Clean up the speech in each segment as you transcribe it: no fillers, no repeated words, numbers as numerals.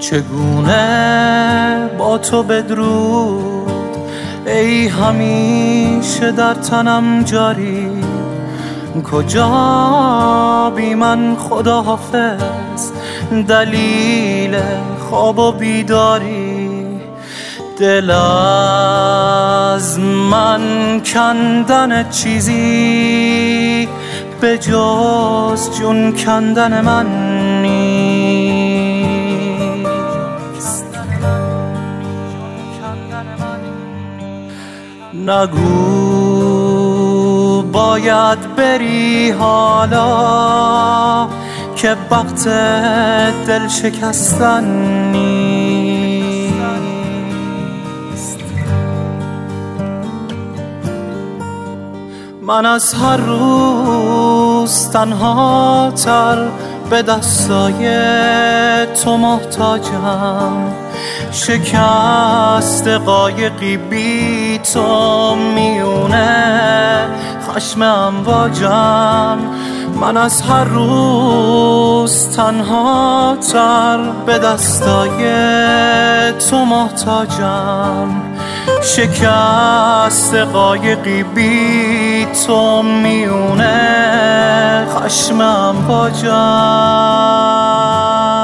چگونه با تو بدرود ای همیشه در تنم جاری، کجا بی من خدا حافظ دلیل خواب و بیداری. دل از من کندن چیزی به جز جون کندن من نیست. نگو باید بری حالا که وقت دل شکستن نیست. من از هر روز تنها تر به دستای تو محتاجم، شکست قایقی بی تو میونه خشم امواجم. من از هر روز تنها تر به دستای تو محتاجم، شکست قایقی بی تو میونه خشم امواجم.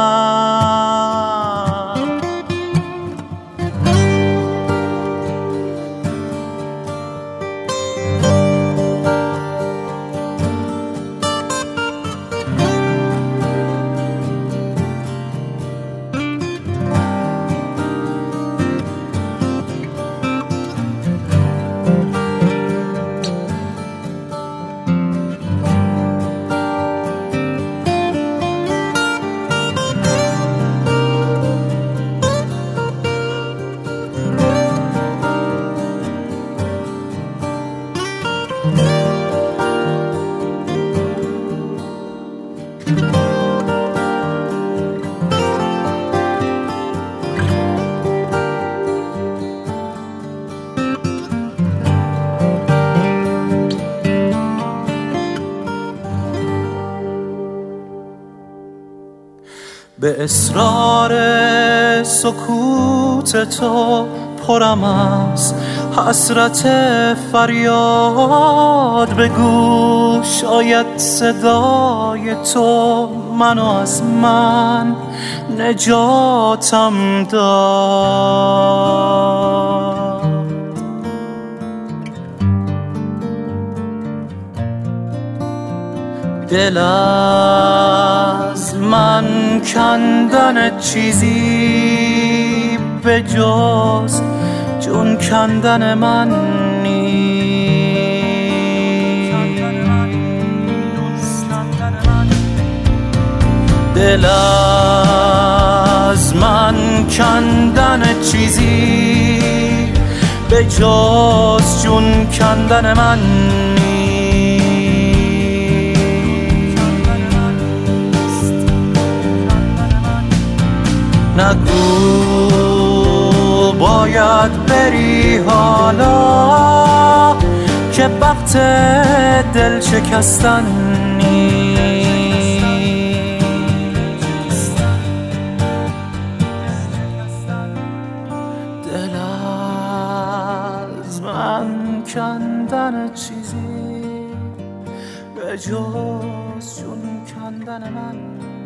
به اصرار سکوت تو پرم از حسرت فریاد، بگو شاید صدای تو منو از من نجاتم داد. دل از من کندن چیزی به جز جون کندن من نیست. دل از من کندن چیزی به جز جون کندن من نیست. نگو باید بری حالا که وقت دل شکستن نیست. دل از من کندن چیزی به جز جون کندن من